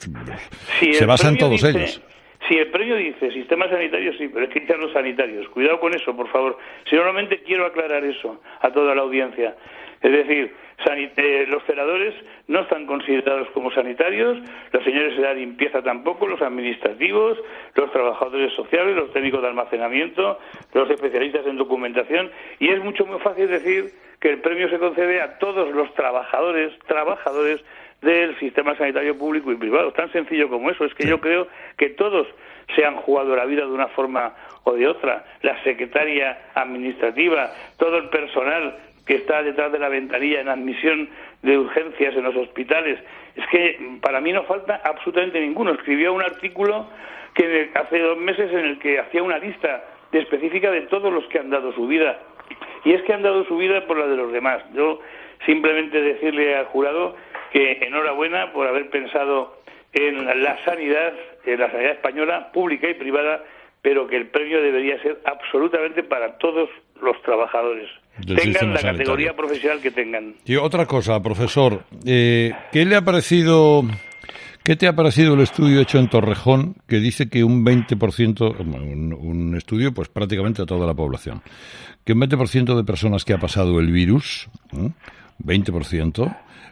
si se basa en todos dice, ellos. Si el premio dice sistema sanitario, sí, pero es que dicen los sanitarios. Cuidado con eso, por favor. Si normalmente quiero aclarar eso a toda la audiencia. Es decir, sanit- eh, los celadores no están considerados como sanitarios, los señores de la limpieza tampoco, los administrativos, los trabajadores sociales, los técnicos de almacenamiento, los especialistas en documentación, y es mucho muy fácil decir que el premio se concede a todos los trabajadores, trabajadores del sistema sanitario público y privado. Tan sencillo como eso. Es que yo creo que todos se han jugado la vida de una forma o de otra. La secretaria administrativa, todo el personal que está detrás de la ventanilla en admisión de urgencias en los hospitales. Es que para mí no falta absolutamente ninguno. Escribió un artículo que hace dos meses en el que hacía una lista específica de todos los que han dado su vida. Y es que han dado su vida por la de los demás. Yo simplemente decirle al jurado que enhorabuena por haber pensado en la sanidad, en la sanidad española, pública y privada, pero que el premio debería ser absolutamente para todos los trabajadores. Del tengan la sanitario. Categoría profesional que tengan. Y otra cosa, profesor, eh, ¿qué le ha parecido, qué te ha parecido el estudio hecho en Torrejón que dice que un veinte por ciento, un, un estudio pues prácticamente a toda la población, que un veinte por ciento de personas que ha pasado el virus, ¿eh? veinte por ciento,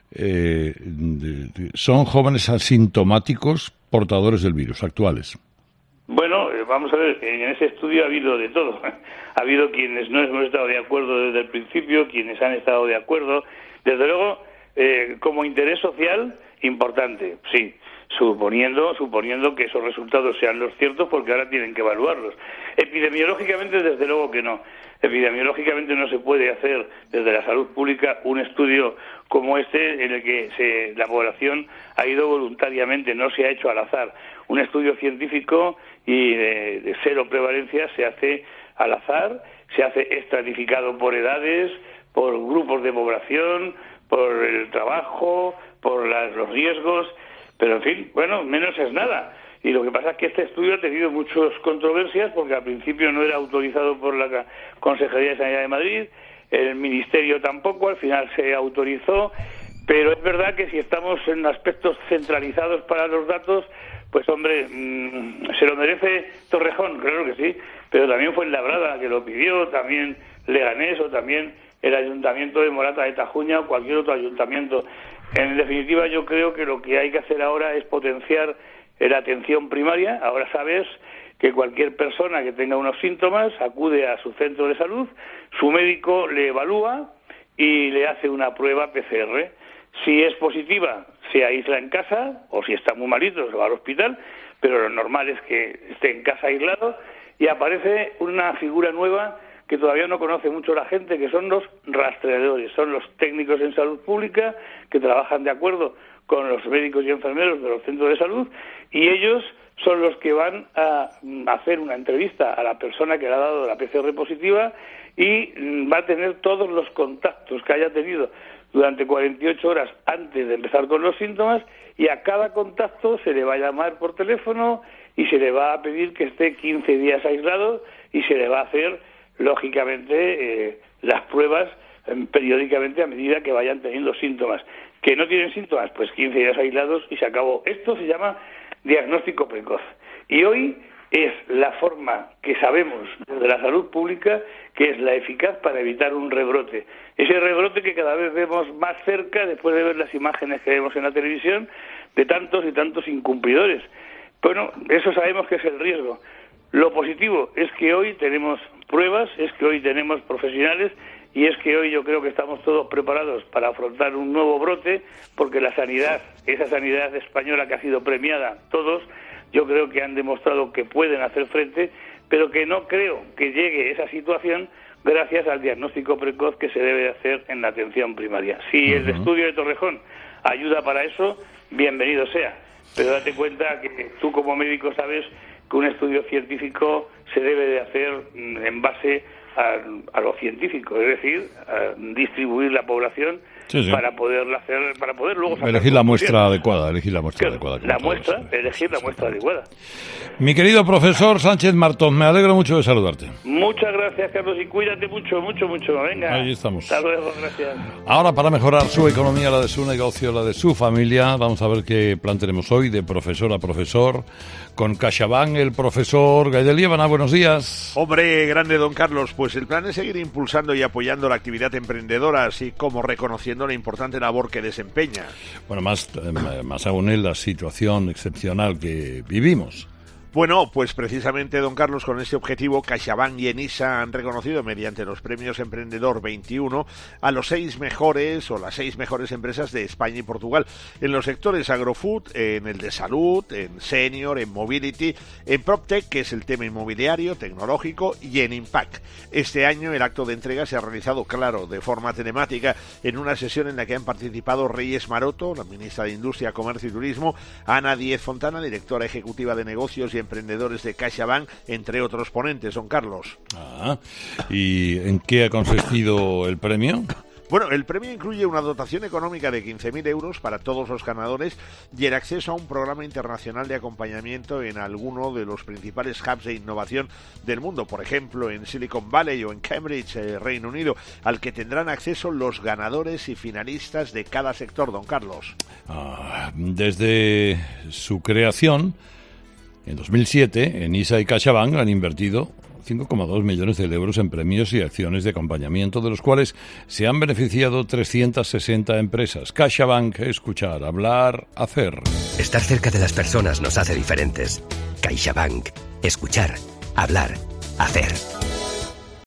eh, de, de, son jóvenes asintomáticos portadores del virus actuales? Bueno, vamos a ver, en ese estudio ha habido de todo. Ha habido quienes no hemos estado de acuerdo desde el principio, quienes han estado de acuerdo. Desde luego, eh, como interés social, importante, sí, suponiendo suponiendo que esos resultados sean los ciertos, porque ahora tienen que evaluarlos. Epidemiológicamente, desde luego que no. Epidemiológicamente no se puede hacer desde la salud pública un estudio como este en el que se, la población ha ido voluntariamente, no se ha hecho al azar. Un estudio científico y de, de cero prevalencia se hace al azar, se hace estratificado por edades, por grupos de población, por el trabajo, por las, los riesgos, pero en fin, bueno, menos es nada. Y lo que pasa es que este estudio ha tenido muchas controversias porque al principio no era autorizado por la Consejería de Sanidad de Madrid, el Ministerio tampoco, al final se autorizó, pero es verdad que si estamos en aspectos centralizados para los datos, pues hombre, mmm, se lo merece Torrejón, claro que sí, pero también fue Fuenlabrada que lo pidió, también Leganés o también el Ayuntamiento de Morata de Tajuña o cualquier otro ayuntamiento. En definitiva, yo creo que lo que hay que hacer ahora es potenciar la atención primaria. Ahora sabes que cualquier persona que tenga unos síntomas acude a su centro de salud, su médico le evalúa y le hace una prueba P C R. Si es positiva, se aísla en casa, o si está muy malito, se va al hospital, pero lo normal es que esté en casa aislado, y aparece una figura nueva que todavía no conoce mucho la gente, que son los rastreadores, son los técnicos en salud pública que trabajan de acuerdo con los médicos y enfermeros de los centros de salud, y ellos son los que van a hacer una entrevista a la persona que le ha dado la P C R positiva y va a tener todos los contactos que haya tenido durante cuarenta y ocho horas antes de empezar con los síntomas, y a cada contacto se le va a llamar por teléfono y se le va a pedir que esté quince días aislado y se le va a hacer, lógicamente, eh, las pruebas eh, periódicamente a medida que vayan teniendo síntomas. ¿Que no tienen síntomas? Pues quince días aislados y se acabó. Esto se llama diagnóstico precoz. Y hoy es la forma que sabemos desde la salud pública que es la eficaz para evitar un rebrote. Ese rebrote que cada vez vemos más cerca después de ver las imágenes que vemos en la televisión de tantos y tantos incumplidores. Bueno, eso sabemos que es el riesgo. Lo positivo es que hoy tenemos pruebas, es que hoy tenemos profesionales y es que hoy yo creo que estamos todos preparados para afrontar un nuevo brote, porque la sanidad, esa sanidad española que ha sido premiada, todos, yo creo que han demostrado que pueden hacer frente, pero que no creo que llegue esa situación gracias al diagnóstico precoz que se debe hacer en la atención primaria. Si el estudio de Torrejón ayuda para eso, bienvenido sea. Pero date cuenta que tú como médico sabes que un estudio científico se debe de hacer en base a, a lo científico, es decir, a distribuir la población sí, sí. para poderla hacer, para poder luego sacar elegir la muestra adecuada, elegir la muestra claro, adecuada. La muestra, todos. elegir la muestra adecuada. Mi querido profesor Sánchez Martón, me alegro mucho de saludarte. Muchas gracias, Carlos, y cuídate mucho, mucho, mucho. Venga. Ahí estamos. Hasta luego, gracias. Ahora, para mejorar su economía, la de su negocio, la de su familia, vamos a ver qué plan tenemos hoy de profesor a profesor. Con CaixaBank, el profesor Gael Liébana, buenos días. Hombre, grande don Carlos, pues el plan es seguir impulsando y apoyando la actividad emprendedora, así como reconociendo la importante labor que desempeña. Bueno, más, eh, más aún en la situación excepcional que vivimos. Bueno, pues precisamente, don Carlos, con este objetivo, CaixaBank y Enisa han reconocido mediante los premios Emprendedor veintiuno a los seis mejores o las seis mejores empresas de España y Portugal en los sectores agrofood, en el de salud, en senior, en mobility, en PropTech, que es el tema inmobiliario, tecnológico, y en Impact. Este año el acto de entrega se ha realizado, claro, de forma telemática, en una sesión en la que han participado Reyes Maroto, la ministra de Industria, Comercio y Turismo, Ana Díez Fontana, directora ejecutiva de negocios y emprendedores de CaixaBank, entre otros ponentes, don Carlos. Ah, ¿y en qué ha consistido el premio? Bueno, el premio incluye una dotación económica de quince mil euros para todos los ganadores y el acceso a un programa internacional de acompañamiento en alguno de los principales hubs de innovación del mundo, por ejemplo, en Silicon Valley o en Cambridge, eh, Reino Unido, al que tendrán acceso los ganadores y finalistas de cada sector, don Carlos. Ah, desde su creación, en dos mil siete, Enisa y CaixaBank han invertido cinco coma dos millones de euros en premios y acciones de acompañamiento, de los cuales se han beneficiado trescientas sesenta empresas. CaixaBank, escuchar, hablar, hacer. Estar cerca de las personas nos hace diferentes. CaixaBank, escuchar, hablar, hacer.